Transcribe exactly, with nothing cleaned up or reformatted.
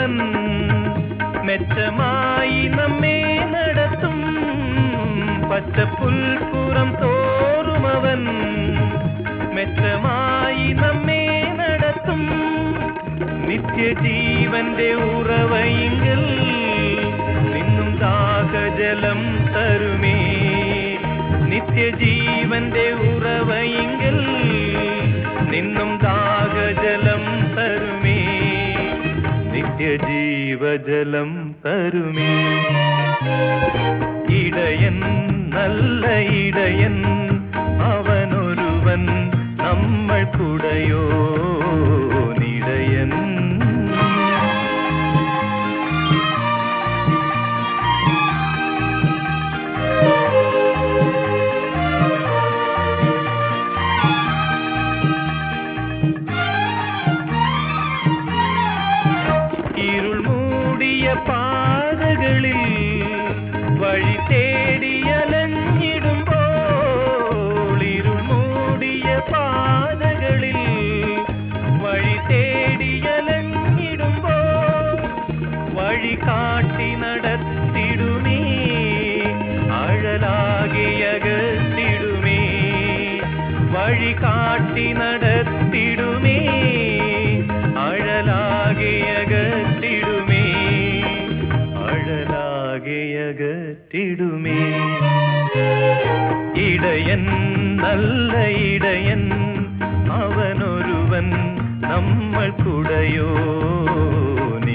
ഒരുവൻ മെച്ചമായി നമ്മെ നടത്തും. പച്ചപ്പുൽപ്പുറം തോറുമവൻ മെച്ചമായി നമ്മെ നടത്തും. നിത്യജീവന്റെ ഉറവയിങ്കൽ നിന്നും ദാഹജലം തരുമേ. നിത്യജീവന്റെ ഉറവയിങ്കൽ നിന്നും ദാഹജലം തരുമേ. നിത്യജീവജലം തരുമേ. ഇടയൻ നല്ല ഇടയൻ അവനൊരുവൻ നമ്മൾക്കുടയോ നിടയൻ. ഇരുൾ മൂടിയ പാതകളിൽ വഴി തേടിയലഞ്ഞിടുമ്പോൾ, ഇരുൾ മൂടിയ പാതകളിൽ വഴി തേടിയലഞ്ഞിടുമ്പോൾ വഴി കാട്ടി നടത്തിടുമേ. അഴലാകിയകത്തിടുമേ. വഴി കാട്ടി നടത്തിടുമേ. അഴലാകിയകത്തിടുമേ. അഴലാകിയകത്തിടുമേ. ഇടയൻ നല്ല ഇടയൻ അവനൊരുവൻ നമ്മൾക്കുടയോ